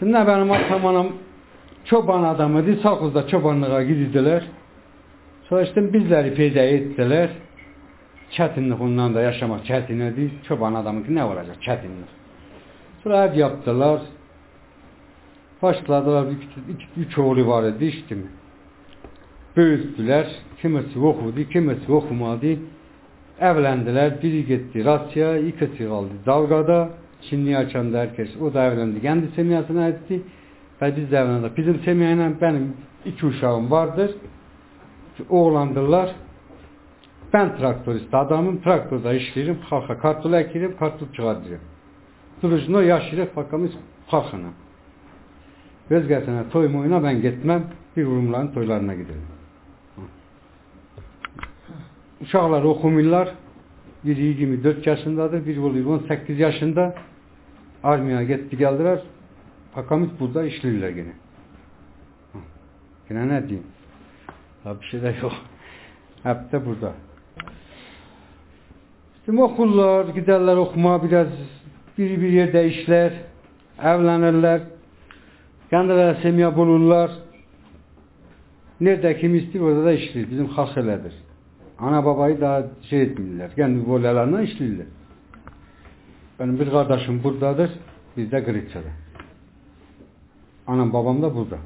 Ne benim atam anam çoban adamıydı. Sağkuzda çobanlığa gidiyorlar. Sonra işte bizleri peyda ettiler. Çetinlik ondan da yaşamak çetinliği. Çoban adamı ki ne olacak çetinlik. Sonra ev yaptılar. Başladılar. Üç oğlu var idi işte mi? Büyüttüler. Kimisi okudu, kimisi okumadı. Evlendiler. Biri gitti Rusya, ikisi kaldı Dalga'da. Şimdi açan da herkes. O da evlendi. Kendi semiyasına etti. Ve biz de evlendik. Bizim semiyayla benim 2 uşağım vardır. Oğlandırlar. Ben traktörist adamım. Traktörde işlerim. Halka kartol ekirim. Kartol çıkartırım. Durucunda yaşayacak fakamız halkına. Özgesine toy moyuna ben gitmem. Bir urumların toylarına giderim. Uşaqlar oxumurlar. Biri 24 yaşındadır, biri oluyor 18 yaşında. Armiya getdi gəldilər. Pakamız burada işləyirlər gene. Gene ne diyeyim? Bir şey de yok. Hep de burada. İşte okurlar, giderler okuma biraz. Biri bir yerde işler. Evlenirler. Kendileri semiya bulurlar. Nerede kim istiyor orada da işləyir. Bizim xalq elədir. Ana babayı daha şey etmirlər. Kendi volyalarına işləyirlər. Benim bir kardeşim buradadır. Biz de Kırıkçı'da. Anam babam da burada.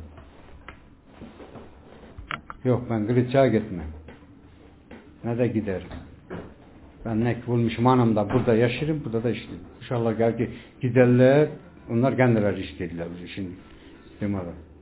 Yok ben Kırıkçı'ya gitmem. Ne de giderim. Ben ne bulmuşum anam da burada yaşarım. Burada da işləyirəm. İnşallah gel ki giderler. Onlar kendileri işləyirlər şimdi. Demada.